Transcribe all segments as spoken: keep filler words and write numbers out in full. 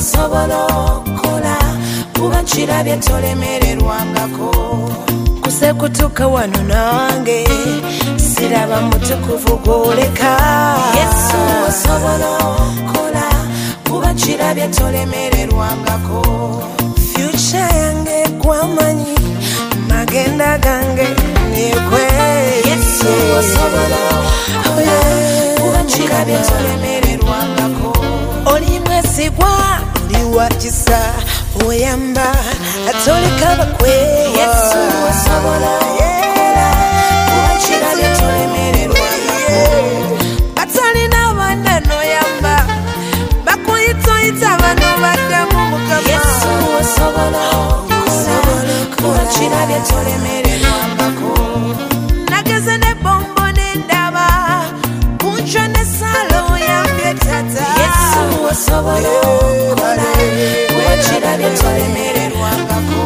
osobola okola kuba nkirabye tolemererwangako kusekutuka wano nange siraba mutukuvu gwoleka Yesu osobola okola kuba nkirabye tolemererwangako future yange gwamanyi magenda gange nyekwe Yesu osobola okola kuba nkirabye tolemererwangako oli mwesigwa ndi wa kisa oyamba atoleka bakwe Yesu osobola okola kuba nkirabye tolemererwangako batalina bana noyamba bakuyitoyita bano baddamu mukama Yesu osobola okola kuba nkirabye tolemererwangako nageze ne bombo n'endaba kunjwa ne salo yambye tata Yesu osobola okola kuba nkirabye tolemererwangako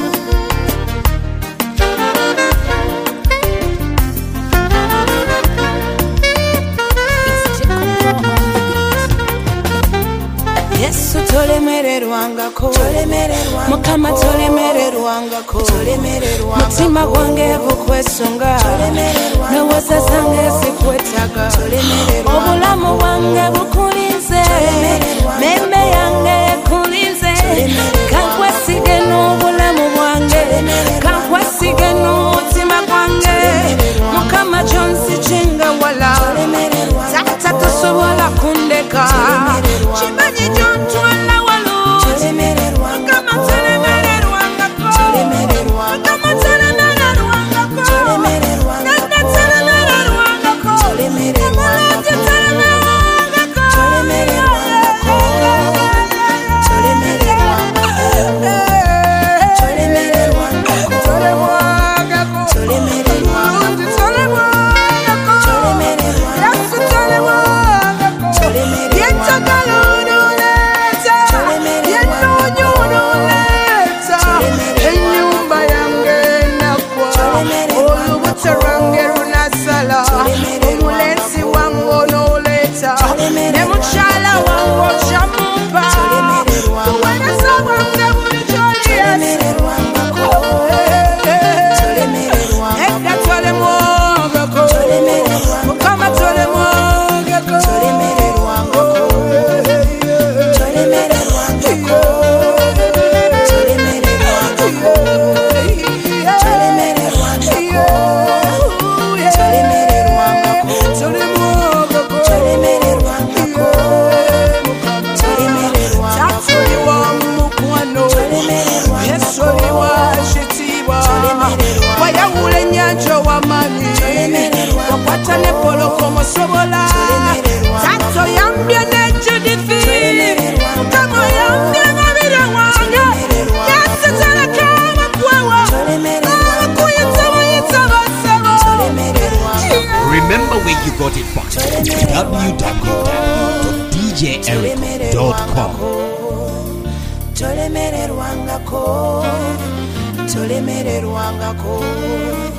Yesu tolemererwangako mukama tolemererwangako mutima gwange gukwesunga ndowooza zange zikwetaga obulamu bwange bukulinze meme yange ekulinze kankwesige n'obulamu bwange kankwesige n'omutima gwange mukama jonsi kinga wala tata tosobola kundeka kimanyi jontwala walo mukama tolemererwangako mukama tolemererwangako nanda tolemererwangako emulungi tolemererwangako Remember where you got it from. w w w dot d j eric dot com. Tolemererwangako Tolemererwangako